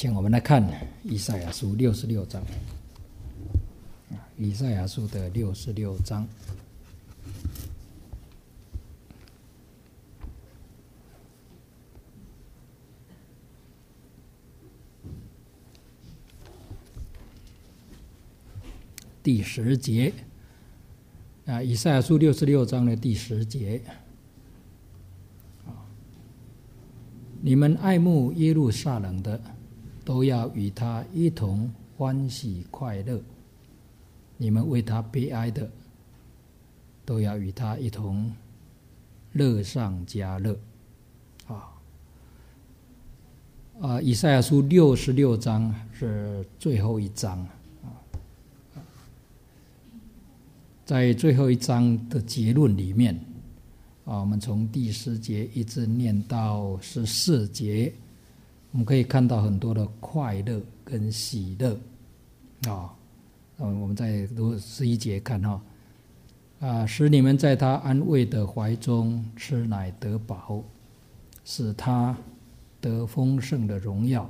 请我们来看以赛亚书66章，以赛亚书的66章。第10节，以赛亚书66章的第10节，你们爱慕耶路撒冷的，都要与他一同欢喜快乐；你们为他悲哀的，都要与他一同乐上加乐。以赛亚书66章是最后一章。在最后一章的结论里面，我们从第10节一直念到14节，我们可以看到很多的快乐跟喜乐。我们再读11节看使你们在他安慰的怀中吃奶得饱，使他得丰盛的荣耀，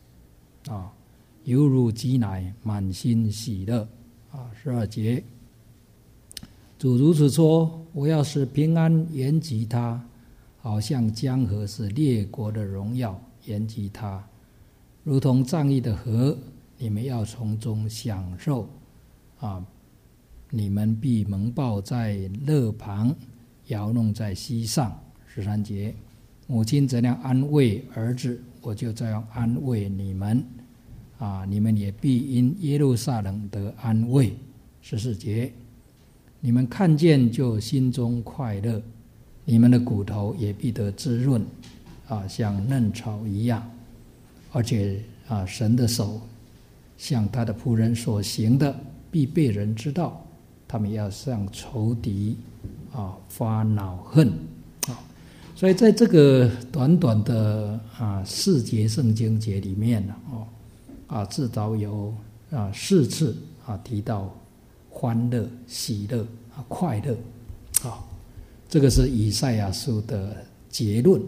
犹如鸡奶，满心喜乐。12节，主如此说：我要使平安延及他，好像江河使列国的荣耀延及他，如同仗义的河，你们要从中享受。你们必蒙抱在勒旁，摇弄在膝上。13节，母亲怎样安慰儿子，我就这样安慰你们。你们也必因耶路撒冷得安慰。14节，你们看见就心中快乐，你们的骨头也必得滋润，像嫩草一样。而且神的手像他的仆人所行的，必被人知道。他们要向仇敌发恼恨。所以在这个短短的4节圣经节里面至少有4次提到欢乐、喜乐、快乐。这个是以赛亚书的结论。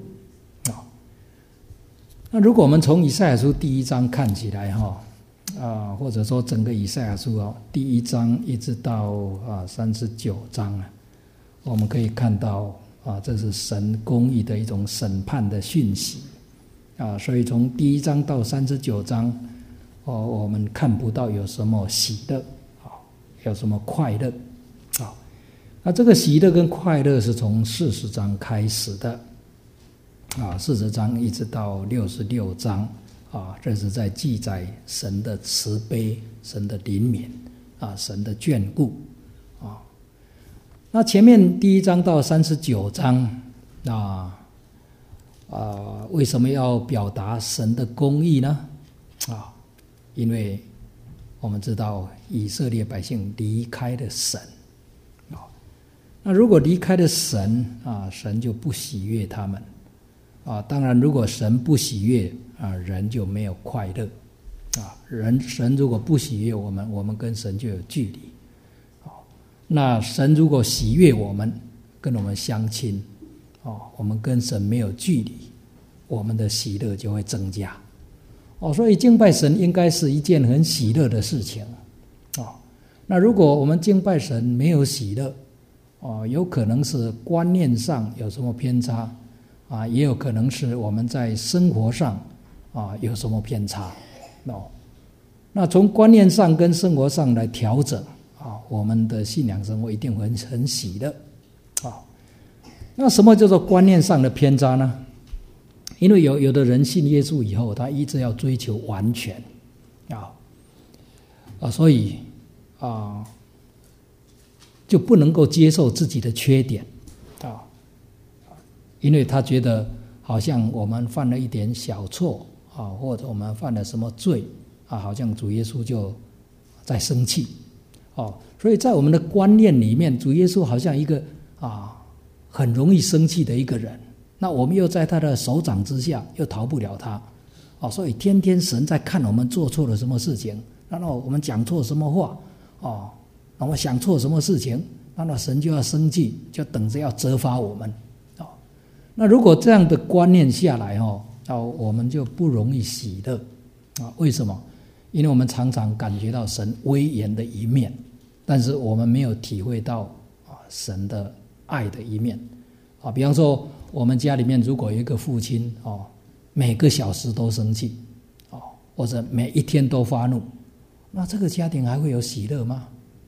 那如果我们从以赛亚书第1章看起来或者说整个以赛亚书第1章一直到39章，我们可以看到这是神公义的一种审判的讯息。所以从第1章到39章，我们看不到有什么喜乐，有什么快乐。那这个喜乐跟快乐是从40章开始的，40章一直到66章，这是在记载神的慈悲、神的怜悯神的眷顾那前面第1章到39章为什么要表达神的公义呢？因为我们知道以色列百姓离开了神，那如果离开了神神就不喜悦他们当然如果神不喜悦人就没有快乐神如果不喜悦我们，我们跟神就有距离那神如果喜悦我们，跟我们相亲我们跟神没有距离，我们的喜乐就会增加所以敬拜神应该是一件很喜乐的事情那如果我们敬拜神没有喜乐有可能是观念上有什么偏差也有可能是我们在生活上有什么偏差那从观念上跟生活上来调整我们的信仰生活一定会很喜乐那什么叫做观念上的偏差呢？因为有的人信耶稣以后，他一直要追求完全所以就不能够接受自己的缺点因为他觉得好像我们犯了一点小错或者我们犯了什么罪好像主耶稣就在生气所以在我们的观念里面，主耶稣好像一个很容易生气的一个人，那我们又在他的手掌之下，又逃不了他所以天天神在看我们做错了什么事情，然后我们讲错什么话我们想错什么事情，那神就要生气，就等着要责罚我们那如果这样的观念下来我们就不容易喜乐为什么？因为我们常常感觉到神威严的一面，但是我们没有体会到神的爱的一面。比方说我们家里面如果有一个父亲每个小时都生气或者每一天都发怒，那这个家庭还会有喜乐吗？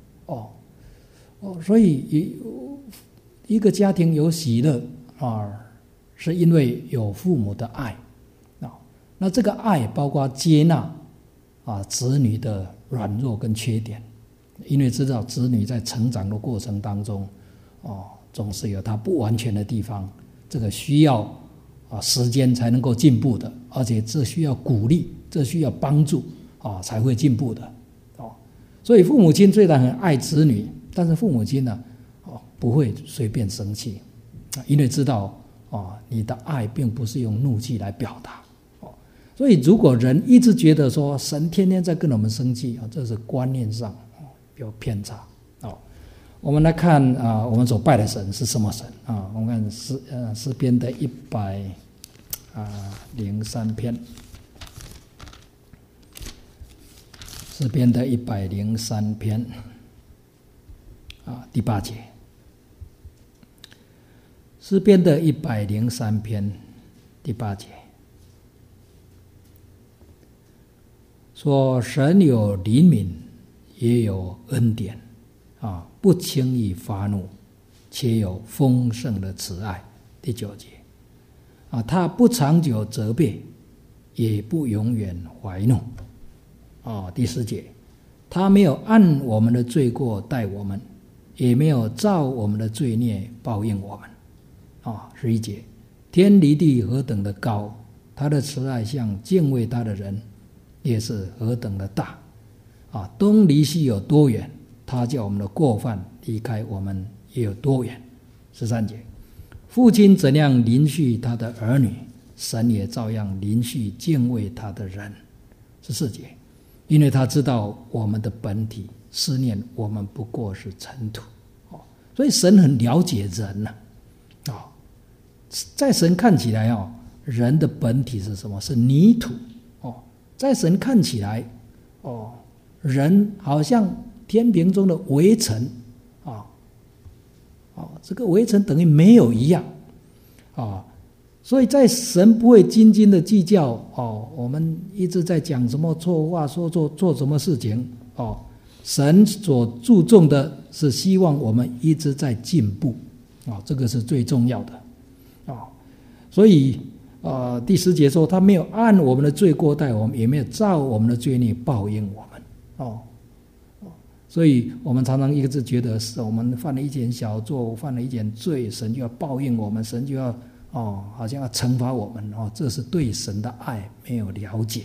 所以一个家庭有喜乐是因为有父母的爱那这个爱包括接纳子女的软弱跟缺点，因为知道子女在成长的过程当中总是有他不完全的地方，这个需要时间才能够进步的，而且这需要鼓励，这需要帮助才会进步的所以父母亲虽然很爱子女，但是父母亲呢不会随便生气因为知道你的爱并不是用怒气来表达所以如果人一直觉得说神天天在跟我们生气这是观念上有偏差我们来看我们所拜的神是什么神我们看诗篇的103篇，诗篇的103篇第8节，诗篇的103篇第8节说神有怜悯也有恩典不轻易发怒，且有丰盛的慈爱。第9节他不长久责备，也不永远怀怒第10节他没有按我们的罪过待我们，也没有照我们的罪孽报应我们11节天离地何等的高，他的慈爱向敬畏他的人也是何等的大东离西有多远，他叫我们的过犯离开我们也有多远。13节父亲怎样怜恤他的儿女，神也照样怜恤敬畏他的人。14节因为他知道我们的本体，思念我们不过是尘土所以神很了解人在神看起来人的本体是什么？是泥土在神看起来人好像天平中的微尘这个微尘等于没有一样所以在神不会斤斤的计较我们一直在讲什么错话，做什么事情神所注重的是希望我们一直在进步这个是最重要的所以第10节说他没有按我们的罪过待我们，也没有照我们的罪孽报应我们所以我们常常一直觉得是我们犯了一件小错，犯了一件罪，神就要报应我们，神就要好像要惩罚我们这是对神的爱没有了解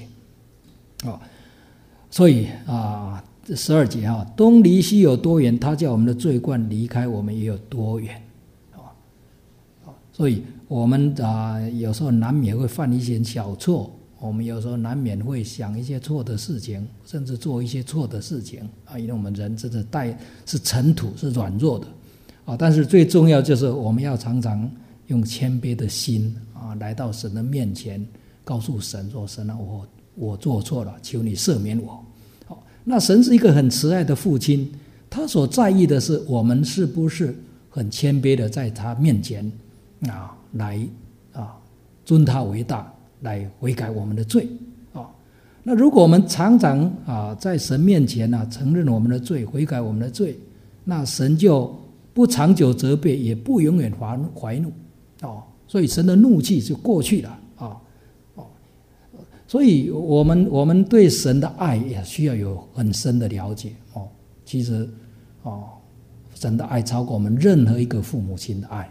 所以12节东离西有多远，他叫我们的罪过离开我们也有多远所以我们有时候难免会犯一些小错，我们有时候难免会想一些错的事情，甚至做一些错的事情因为我们人真的是尘土，是软弱的但是最重要就是我们要常常用谦卑的心来到神的面前，告诉神说神我做错了，求你赦免我那神是一个很慈爱的父亲，他所在意的是我们是不是很谦卑的在他面前来尊他为大，来悔改我们的罪那如果我们常常在神面前承认我们的罪，悔改我们的罪，那神就不长久责备，也不永远怀怒所以神的怒气就过去了所以我们对神的爱也需要有很深的了解其实神的爱超过我们任何一个父母亲的爱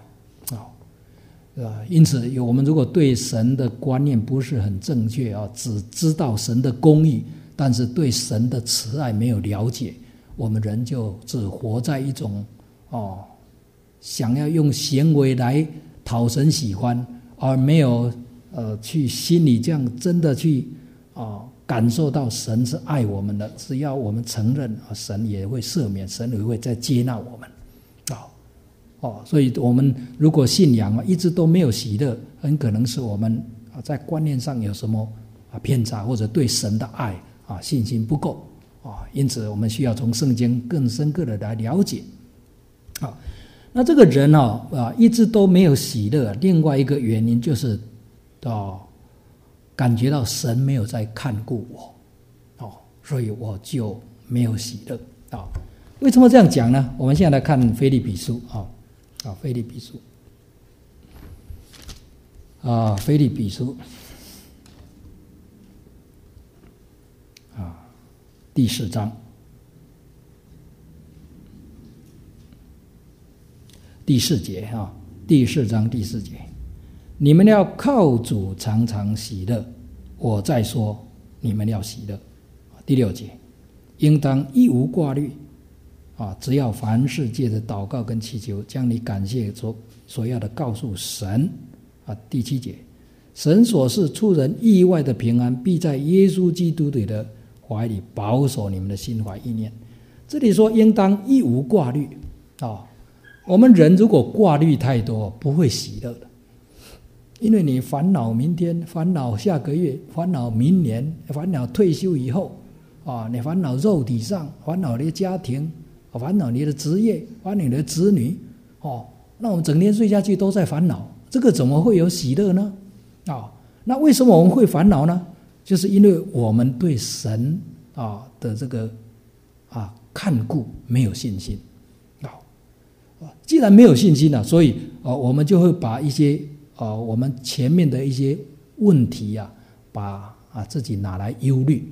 因此我们如果对神的观念不是很正确只知道神的公义，但是对神的慈爱没有了解，我们人就只活在一种想要用行为来讨神喜欢，而没有去心里这样真的去感受到神是爱我们的，只要我们承认神也会赦免，神也会再接纳我们所以我们如果信仰一直都没有喜乐，很可能是我们在观念上有什么偏差，或者对神的爱信心不够因此我们需要从圣经更深刻的来了解那这个人一直都没有喜乐，另外一个原因就是感觉到神没有在看顾我所以我就没有喜乐为什么这样讲呢？我们现在来看腓立比书腓立比书腓立比书第4章第4节第4章第4节，你们要靠主常常喜乐，我再说你们要喜乐。第6节，应当一无挂虑只要凡事借着祷告跟祈求，将你感谢所要的告诉神第7节，神所是出人意外的平安，必在耶稣基督里的怀里保守你们的心怀意念。这里说应当一无挂虑我们人如果挂虑太多，不会喜乐的，因为你烦恼明天，烦恼下个月，烦恼明年，烦恼退休以后你烦恼肉体上，烦恼你的家庭，烦恼你的职业，烦恼你的子女那我们整天睡下去都在烦恼，这个怎么会有喜乐呢那为什么我们会烦恼呢？就是因为我们对神的这个看顾没有信心既然没有信心所以我们就会把一些我们前面的一些问题把自己拿来忧虑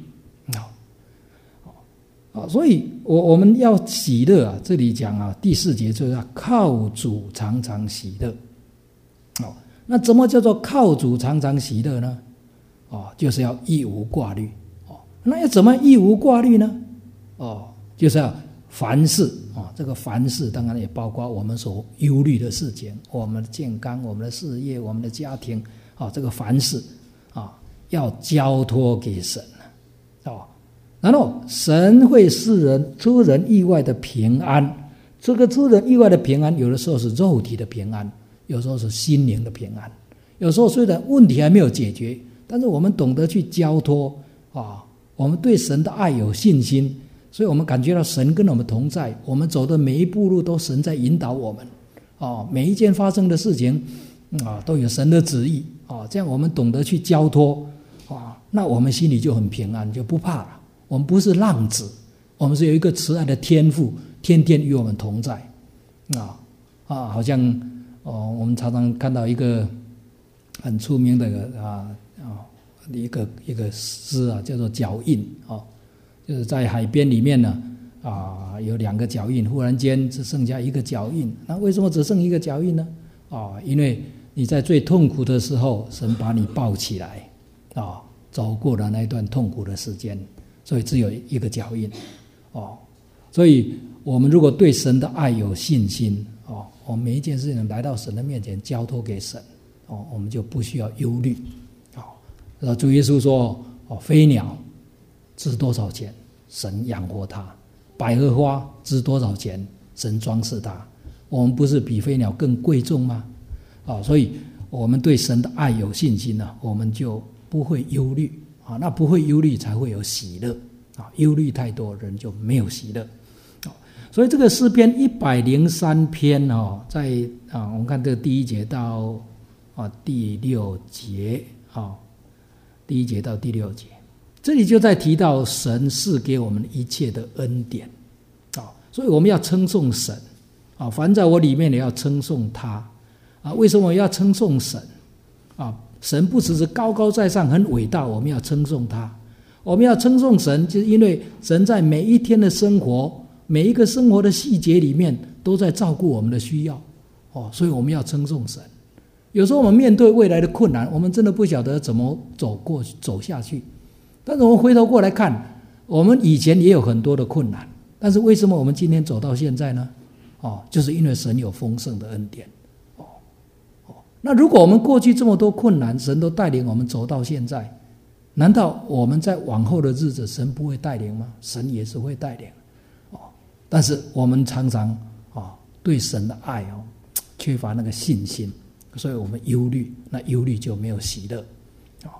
所以我们要喜乐这里讲第4节就是要靠主常常喜乐那怎么叫做靠主常常喜乐呢？就是要一无挂虑那要怎么一无挂虑呢？就是要凡事这个凡事当然也包括我们所忧虑的事情，我们的健康，我们的事业，我们的家庭这个凡事要交托给神然后神会赐人出人意外的平安，这个出人意外的平安有的时候是肉体的平安，有时候是心灵的平安，有时候虽然问题还没有解决，但是我们懂得去交托我们对神的爱有信心，所以我们感觉到神跟我们同在，我们走的每一步路都神在引导我们每一件发生的事情都有神的旨意这样我们懂得去交托那我们心里就很平安，就不怕了。我们不是浪子，我们是有一个慈爱的天父，天天与我们同在好像我们常常看到一个很出名的一个诗叫做脚印就是在海边里面呢有2个脚印，忽然间只剩下1个脚印。那为什么只剩1个脚印呢？因为你在最痛苦的时候，神把你抱起来走过了那一段痛苦的时间，所以只有1个脚印所以我们如果对神的爱有信心我们每一件事情来到神的面前交托给神我们就不需要忧虑主耶稣说飞鸟值多少钱，神养活它；百合花值多少钱，神装饰它。我们不是比飞鸟更贵重吗？所以我们对神的爱有信心我们就不会忧虑那不会忧虑才会有喜乐忧虑太多人就没有喜乐所以这个诗篇103篇在我们看这个第1节到第6节第1节到第6节，这里就在提到神赐给我们一切的恩典所以我们要称颂神凡在我里面也要称颂他为什么要称颂神神不只是高高在上很伟大，我们要称颂他。我们要称颂神，就是因为神在每一天的生活，每一个生活的细节里面都在照顾我们的需要所以我们要称颂神。有时候我们面对未来的困难，我们真的不晓得怎么走下去，但是我们回头过来看，我们以前也有很多的困难，但是为什么我们今天走到现在呢？就是因为神有丰盛的恩典那如果我们过去这么多困难，神都带领我们走到现在，难道我们在往后的日子神不会带领吗？神也是会带领但是我们常常对神的爱缺乏那个信心，所以我们忧虑，那忧虑就没有喜乐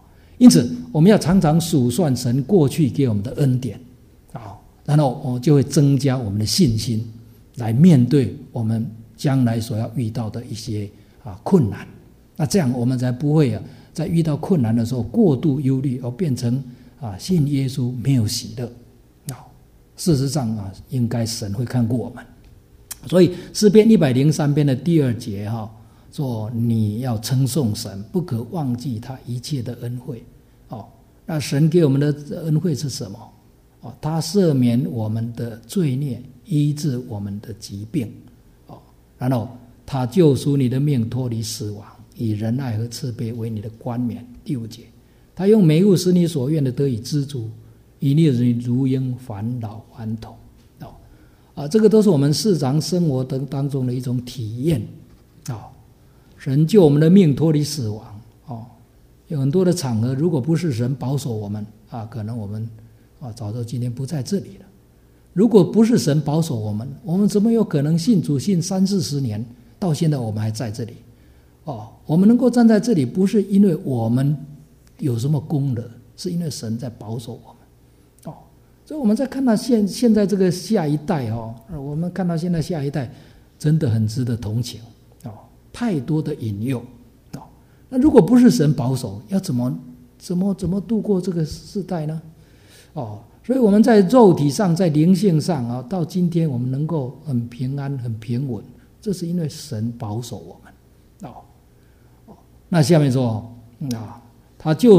因此我们要常常数算神过去给我们的恩典，然后就会增加我们的信心，来面对我们将来所要遇到的一些困难。那这样我们才不会在遇到困难的时候过度忧虑，而变成信耶稣没有喜乐。事实上应该神会看顾我们。所以诗篇103篇的第2节说你要称颂神，不可忘记他一切的恩惠。那神给我们的恩惠是什么？他赦免我们的罪孽，医治我们的疾病，然后他救赎你的命脱离死亡，以仁爱和慈悲为你的冠冕。第5节，他用美物使你所愿的得以知足，以你如鹰返老还童。这个都是我们日常生活当中的一种体验。神救我们的命脱离死亡，有很多的场合，如果不是神保守我们可能我们早就今天不在这里了。如果不是神保守我们，我们怎么有可能信主信30-40年，到现在我们还在这里？我们能够站在这里，不是因为我们有什么功德，是因为神在保守我们。所以我们在看到现在这个下一代我们看到现在下一代真的很值得同情太多的引诱那如果不是神保守，要怎么度过这个世代呢？所以我们在肉体上，在灵性上到今天我们能够很平安很平稳，这是因为神保守我们那下面说他就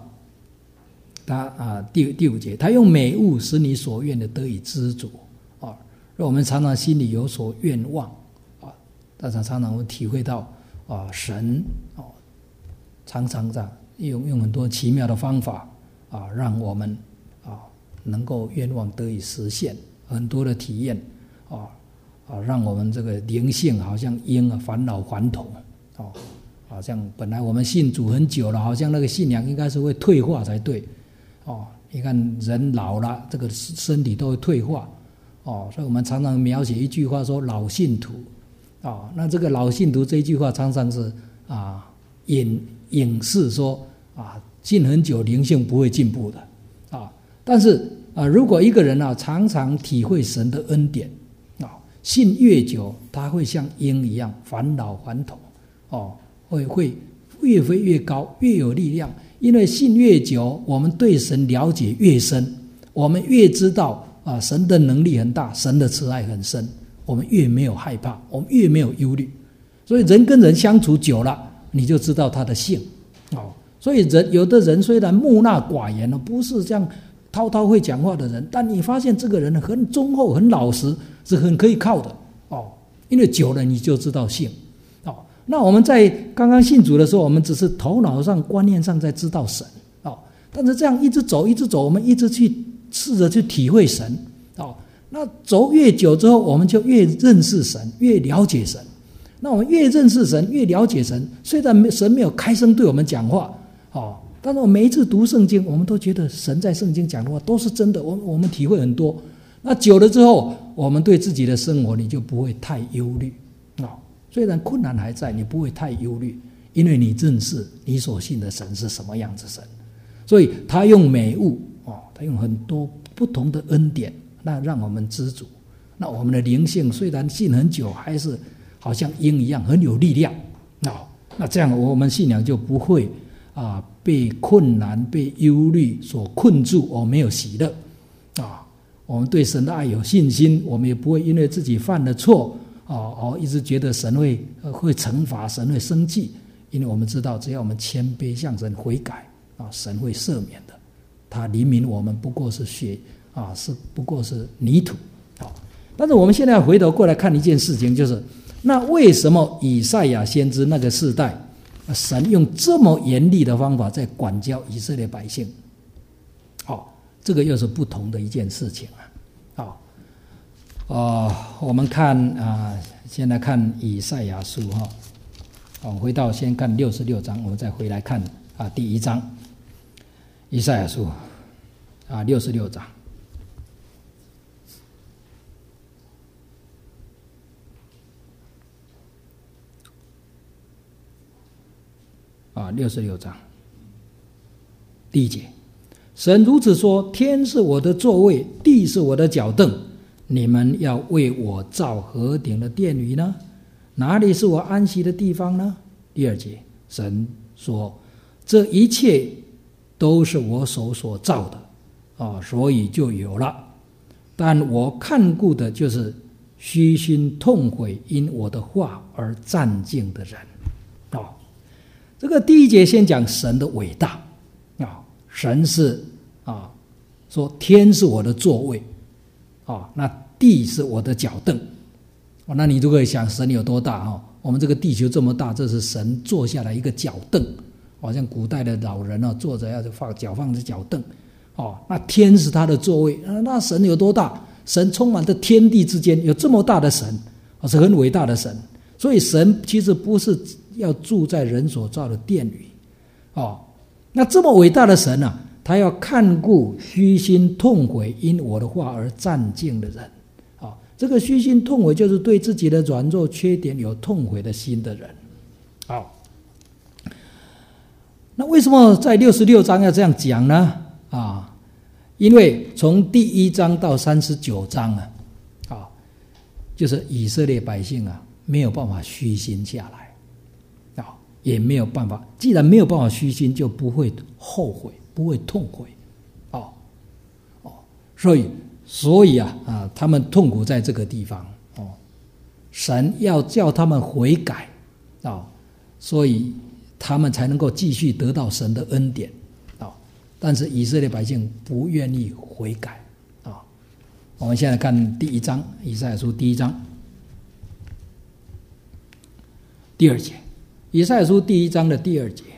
第5节，他用美物使你所愿的得以知足让我们常常心里有所愿望但是常常会体会到神常常这样用很多奇妙的方法让我们能够愿望得以实现，很多的体验让我们这个灵性好像鹰返老还童好像本来我们信主很久了，好像那个信仰应该是会退化才对你看人老了，这个身体都会退化所以我们常常描写一句话说老信徒那这个老信徒这一句话常常是隐示说信很久灵性不会进步的但是如果一个人常常体会神的恩典信越久，他会像鹰一样返老还童会越飞越高，越有力量。因为信越久，我们对神了解越深，我们越知道神的能力很大，神的慈爱很深，我们越没有害怕，我们越没有忧虑。所以人跟人相处久了，你就知道他的性所以有的人虽然木讷寡言不是这样滔滔会讲话的人，但你发现这个人很忠厚很老实，是很可以靠的因为久了你就知道性那我们在刚刚信主的时候，我们只是头脑上观念上在知道神但是这样一直走我们一直去试着去体会神那走越久之后，我们就越认识神，越了解神。那我们越认识神，越了解神，虽然神没有开声对我们讲话但是我每一次读圣经，我们都觉得神在圣经讲的话都是真的，我们体会很多。那久了之后，我们对自己的生活你就不会太忧虑虽然困难还在，你不会太忧虑，因为你认识你所信的神是什么样子神。所以他用美物他用很多不同的恩典，那让我们知足。那我们的灵性虽然信很久，还是好像鹰一样很有力量那这样我们信仰就不会被困难被忧虑所困住没有喜乐我们对神的爱有信心，我们也不会因为自己犯了错一直觉得神会惩罚，神会生气。因为我们知道只要我们谦卑向神悔改神会赦免的。他怜悯我们不过是血不过是泥土但是我们现在要回头过来看一件事情，就是那为什么以赛亚先知那个世代神用这么严厉的方法在管教以色列百姓这个又是不同的一件事情我们看先来看以赛亚书回到先看66章，我们再回来看第1章以赛亚书66章66章第一节，神如此说：天是我的座位，地是我的脚凳，你们要为我造何等的殿宇呢？哪里是我安息的地方呢？第二节，神说：这一切都是我手所造的所以就有了。但我看顾的就是虚心痛悔因我的话而战兢的人。这个第一节先讲神的伟大神是说天是我的座位那地是我的脚凳那你就可以想神有多大我们这个地球这么大，这是神坐下来一个脚凳，好像古代的老人坐着要脚放着脚凳那天是他的座位，那神有多大？神充满着天地之间，有这么大的神是很伟大的神。所以神其实不是要住在人所造的殿宇那这么伟大的神他要看顾虚心痛悔因我的话而战兢的人这个虚心痛悔就是对自己的软弱缺点有痛悔的心的人那为什么在66章要这样讲呢因为从第1章到39章就是以色列百姓没有办法虚心下来也没有办法，既然没有办法虚心，就不会后悔，不会痛悔所以他们痛苦在这个地方神要叫他们悔改所以他们才能够继续得到神的恩典但是以色列百姓不愿意悔改我们现在看第1章，以赛亚书第1章第2节，以赛亚书第1章的第2节，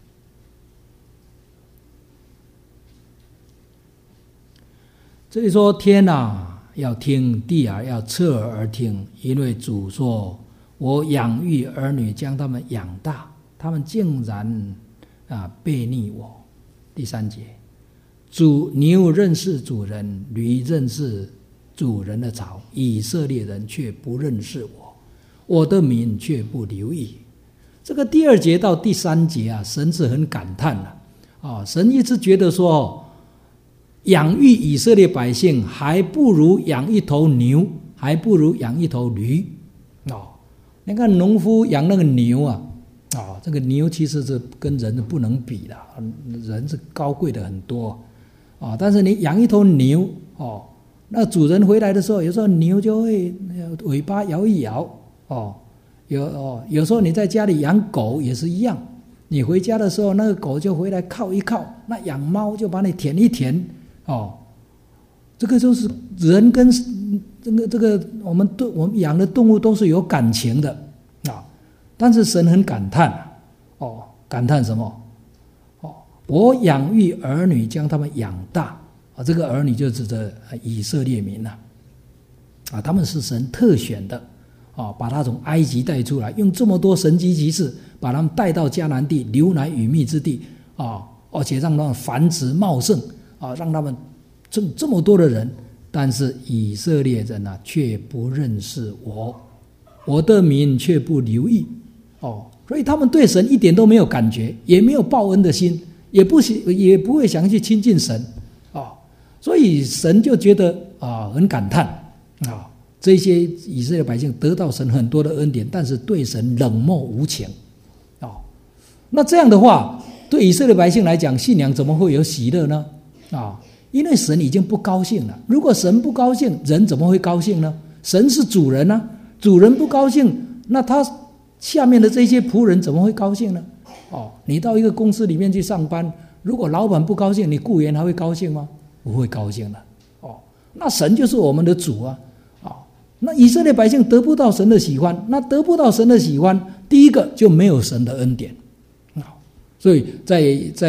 这里说天要听，地要侧耳而听，因为主说：我养育儿女，将他们养大，他们竟然背逆我。第3节，牛认识主人，驴认识主人的槽，以色列人却不认识我，我的民却不留意。这个第2节到第3节神是很感叹神一直觉得说，养育以色列百姓还不如养一头牛，还不如养一头驴你看农夫养那个牛这个牛其实是跟人不能比的，人是高贵的很多但是你养一头牛那主人回来的时候，有时候牛就会尾巴摇一摇有时候你在家里养狗也是一样，你回家的时候那个狗就回来靠一靠，那养猫就把你舔一舔这个就是人跟这个我们养的动物都是有感情的但是神很感叹感叹什么我养育儿女，将他们养大这个儿女就指着以色列民他们是神特选的把他从埃及带出来，用这么多神迹奇事把他们带到迦南地，流奶与蜜之地而且让他们繁殖茂盛让他们这么多的人，但是以色列人却不认识我，我的民却不留意所以他们对神一点都没有感觉，也没有报恩的心，也不会想去亲近神所以神就觉得很感叹这些以色列百姓得到神很多的恩典，但是对神冷漠无情那这样的话，对以色列百姓来讲，信仰怎么会有喜乐呢因为神已经不高兴了。如果神不高兴，人怎么会高兴呢？神是主人主人不高兴，那他下面的这些仆人怎么会高兴呢你到一个公司里面去上班，如果老板不高兴，你雇员还会高兴吗？不会高兴的那神就是我们的主那以色列百姓得不到神的喜欢，那得不到神的喜欢，第一个就没有神的恩典所以在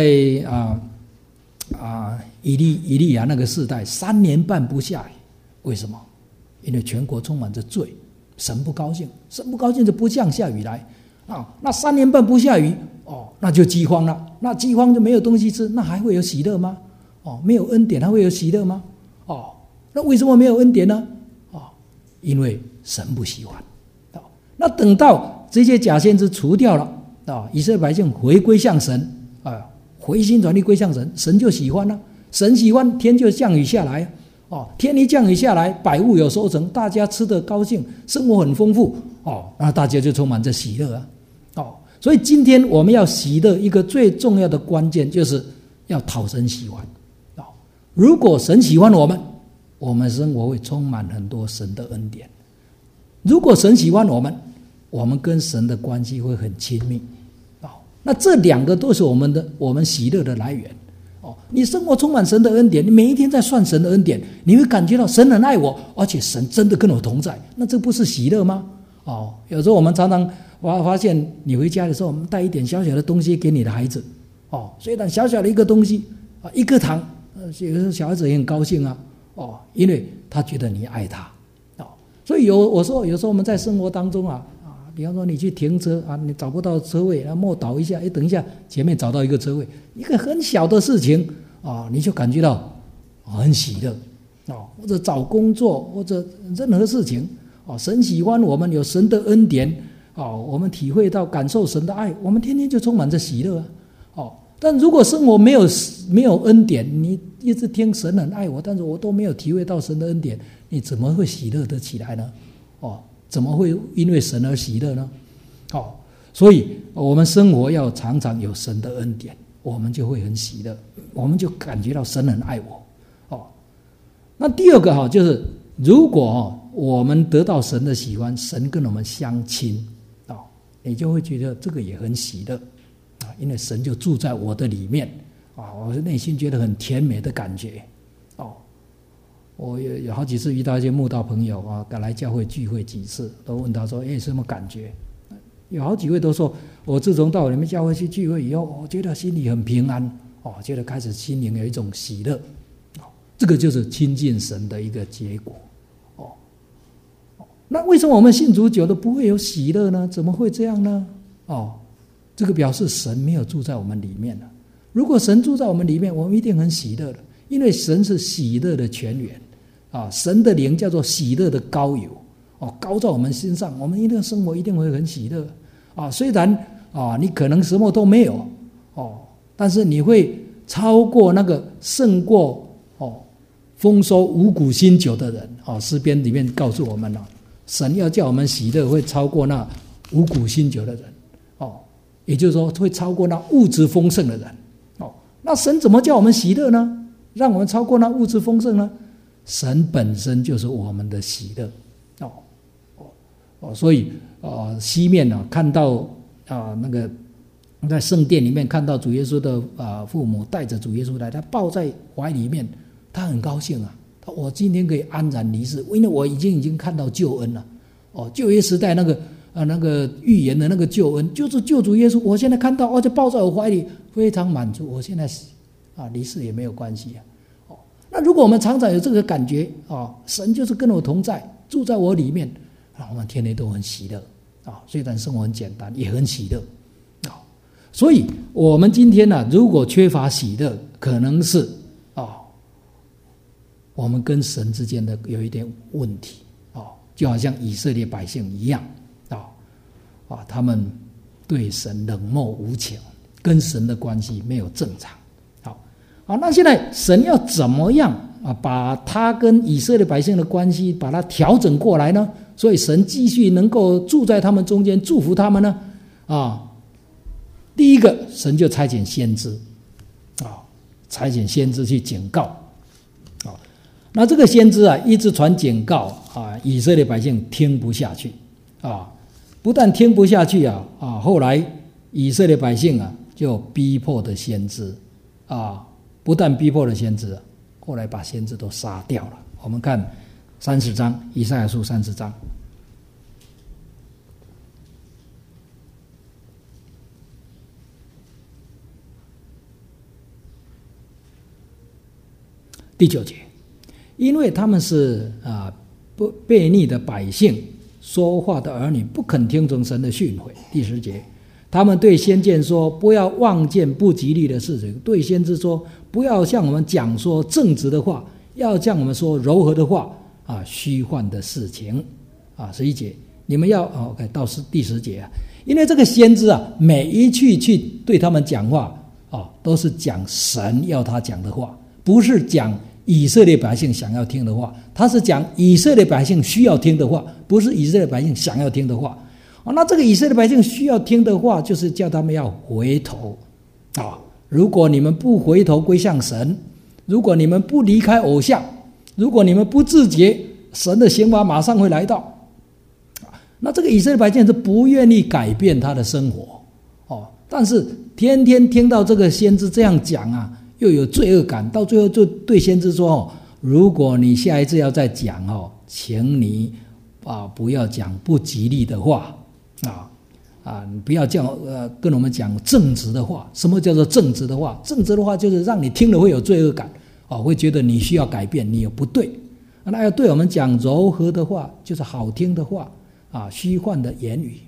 以利亚那个世代3年半不下雨，为什么？因为全国充满着罪，神不高兴，神不高兴就不降下雨来那3年半不下雨那就饥荒了，那饥荒就没有东西吃，那还会有喜乐吗？没有恩典还会有喜乐吗？那为什么没有恩典呢？因为神不喜欢那等到这些假先知除掉了以色列百姓回归向神回心转意归向神，神就喜欢了，神喜欢，天就降雨下来天一降雨下来，百物有收成，大家吃得高兴，生活很丰富那大家就充满着喜乐所以今天我们要喜乐，一个最重要的关键就是要讨神喜欢如果神喜欢我们，我们生活会充满很多神的恩典；如果神喜欢我们，我们跟神的关系会很亲密那这两个都是我们喜乐的来源你生活充满神的恩典，你每一天在算神的恩典，你会感觉到神很爱我，而且神真的跟我同在，那这不是喜乐吗有时候我们常常发现，你回家的时候，我们带一点小小的东西给你的孩子虽然小小的一个东西一颗糖有时候小孩子也很高兴因为他觉得你爱他所以有时候我们在生活当中比方说你去停车你找不到车位，默祷一下，等一下前面找到一个车位，一个很小的事情你就感觉到很喜乐或者找工作或者任何事情神喜欢我们，有神的恩典我们体会到感受神的爱，我们天天就充满着喜乐但如果生活没有恩典，你一直听神很爱我，但是我都没有体会到神的恩典，你怎么会喜乐得起来呢怎么会因为神而喜乐呢所以我们生活要常常有神的恩典，我们就会很喜乐，我们就感觉到神很爱我那第二个就是如果我们得到神的喜欢，神跟我们相亲你就会觉得这个也很喜乐因为神就住在我的里面我内心觉得很甜美的感觉我有好几次遇到一些慕道朋友来教会聚会几次，都问他说什么感觉，有好几位都说我自从到你们教会去聚会以后，我觉得心里很平安觉得开始心灵有一种喜乐这个就是亲近神的一个结果那为什么我们信主久了不会有喜乐呢？怎么会这样呢这个表示神没有住在我们里面了。如果神住在我们里面，我们一定很喜乐的，因为神是喜乐的泉源神的灵叫做喜乐的膏油膏在我们身上，我们一定生活一定会很喜乐虽然你可能什么都没有但是你会超过那个胜过丰收五谷新酒的人诗篇里面告诉我们神要叫我们喜乐，会超过那五谷新酒的人也就是说会超过那物质丰盛的人那神怎么叫我们喜乐呢？让我们超过那物质丰盛呢？神本身就是我们的喜乐所以西面看到那个在圣殿里面看到主耶稣的父母带着主耶稣来，他抱在怀里面，他很高兴我今天可以安然离世，因为我已经看到救恩了旧约时代那个预言的那个救恩就是救主耶稣，我现在看到就抱在我怀里，非常满足，我现在离世也没有关系那如果我们常常有这个感觉神就是跟我同在，住在我里面我们天天都很喜乐虽然生活很简单也很喜乐所以我们今天如果缺乏喜乐，可能是我们跟神之间的有一点问题就好像以色列百姓一样他们对神冷漠无情，跟神的关系没有正常那现在神要怎么样把他跟以色列百姓的关系把它调整过来呢？所以神继续能够住在他们中间，祝福他们呢第一个，神就差遣先知差遣先知去警告那这个先知一直传警告以色列百姓听不下去不但听不下去后来以色列百姓就逼迫的先知不但逼迫了先知，后来把先知都杀掉了。我们看30章，以赛亚书30章第9节，因为他们是悖逆的百姓，说话的儿女不肯听从神的训诲。第10节，他们对先见说，不要望见不吉利的事情，对先知说，不要向我们讲说正直的话，要向我们说柔和的话虚幻的事情11节，你们要到第10节因为这个先知每一句去对他们讲话都是讲神要他讲的话，不是讲以色列百姓想要听的话，他是讲以色列百姓需要听的话，不是以色列百姓想要听的话。那这个以色列百姓需要听的话，就是叫他们要回头如果你们不回头归向神，如果你们不离开偶像，如果你们不自觉，神的刑罚马上会来到。那这个以色列百姓是不愿意改变他的生活但是天天听到这个先知这样讲又有罪恶感，到最后就对先知说如果你下一次要再讲请你不要讲不吉利的话你不要跟我们讲正直的话。什么叫做正直的话？正直的话就是让你听了会有罪恶感会觉得你需要改变，你也不对。那要对我们讲柔和的话，就是好听的话虚幻的言语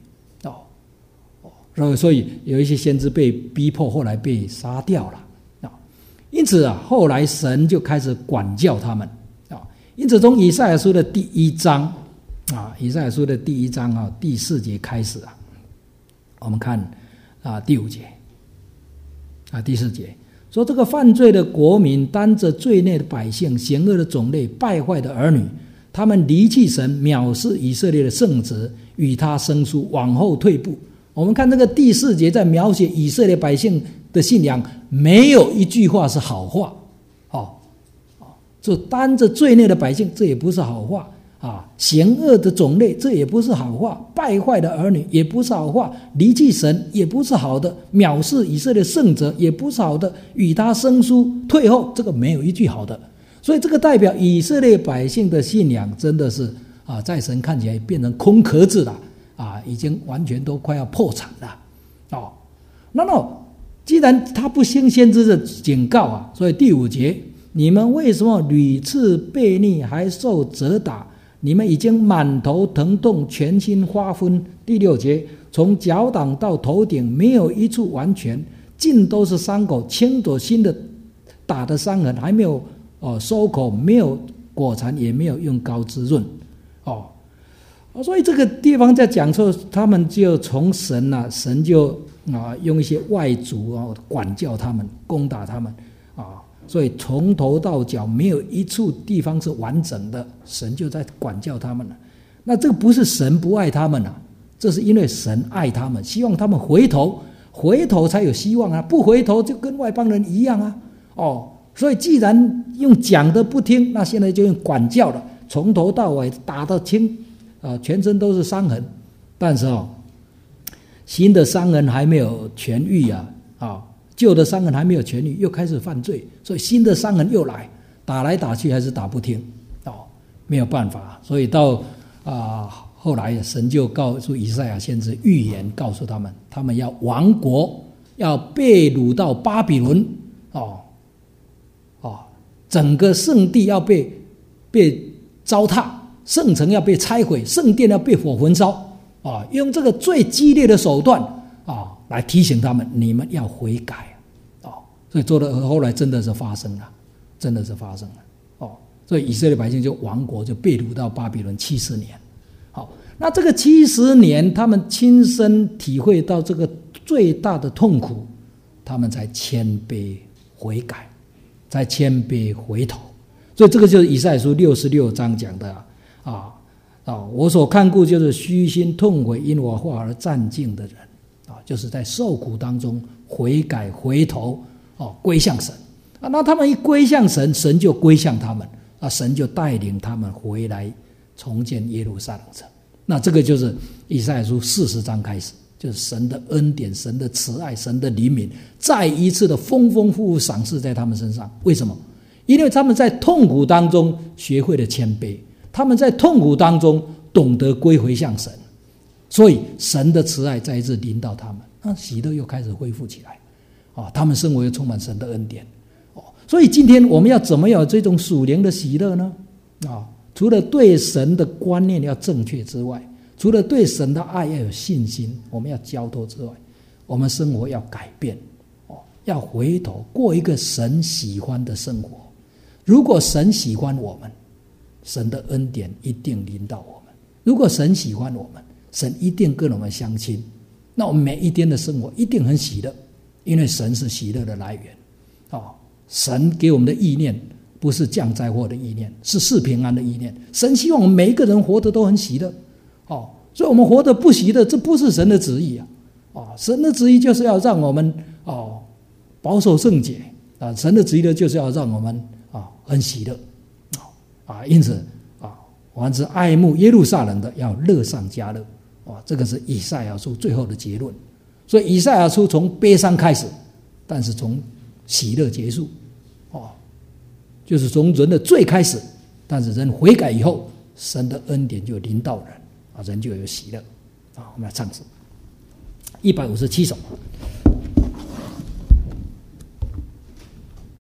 所以有一些先知被逼迫，后来被杀掉了因此后来神就开始管教他们因此从以赛亚书的第1章以赛亚书的第1章第4节开始我们看第5节第4节说，这个犯罪的国民，担着罪孽的百姓，险恶的种类，败坏的儿女，他们离弃神，藐视以色列的圣者，与他生疏，往后退步。我们看这个第4节在描写以色列百姓的信仰，没有一句话是好话就担着罪孽的百姓，这也不是好话险恶的种类，这也不是好话，败坏的儿女也不是好话，离弃神也不是好的，藐视以色列圣者也不是好的，与他生疏退后，这个没有一句好的。所以这个代表以色列百姓的信仰真的是在神看起来变成空壳子了已经完全都快要破产了那既然他不听先知的警告所以第5节，你们为什么屡次悖逆，还受责打？你们已经满头疼痛，全身发昏。第6节，从脚掌到头顶没有一处完全，尽都是伤口，青朵新的打的伤痕，还没有收口，没有果蚕，也没有用膏滋润所以这个地方在讲说，他们就从神神就用一些外族管教他们，攻打他们所以从头到脚没有一处地方是完整的，神就在管教他们了。那这个不是神不爱他们这是因为神爱他们，希望他们回头，回头才有希望不回头就跟外邦人一样所以既然用讲的不听，那现在就用管教了，从头到尾打到全身都是伤痕，但是新的伤痕还没有痊愈旧的伤痕还没有痊愈，又开始犯罪，所以新的伤痕又来，打来打去还是打不听没有办法。所以到后来神就告诉以赛亚先知预言，告诉他们要亡国，要被掳到巴比伦整个圣地要被糟蹋，圣城要被拆毁，圣殿要被火焚烧用这个最激烈的手段来提醒他们，你们要悔改所以做的后来真的是发生了，真的是发生了所以以色列百姓就亡国，就被掳到巴比伦70年。那这个70年他们亲身体会到这个最大的痛苦，他们才谦卑悔改，才谦卑回头。所以这个就是以赛亚书66章讲的我所看顾就是虚心痛悔，因我话而战敬的人就是在受苦当中悔改回头归向神那他们一归向神，神就归向他们神就带领他们回来重建耶路撒冷城。那这个就是以赛亚书40章开始，就是神的恩典，神的慈爱，神的怜悯再一次的丰丰富富赏赐在他们身上。为什么？因为他们在痛苦当中学会了谦卑，他们在痛苦当中懂得归回向神，所以神的慈爱再一次临到他们，那喜乐又开始恢复起来他们生活又充满神的恩典所以今天我们要怎么有这种属灵的喜乐呢除了对神的观念要正确之外，除了对神的爱要有信心，我们要交托之外，我们生活要改变要回头过一个神喜欢的生活。如果神喜欢我们，神的恩典一定临到我们；如果神喜欢我们，神一定跟我们相亲，那我们每一天的生活一定很喜乐因为神是喜乐的来源。神给我们的意念不是降灾祸的意念，是赐平安的意念。神希望我们每一个人活得都很喜乐。所以我们活得不喜乐，这不是神的旨意啊！神的旨意就是要让我们保守圣洁啊！神的旨意呢，就是要让我们很喜乐因此凡是爱慕耶路撒冷的，要乐上加乐这个是以赛亚书最后的结论。所以以赛亚书从悲伤开始，但是从喜乐结束就是从人的罪开始，但是人悔改以后，神的恩典就临到人人就有喜乐我们来唱诗157首。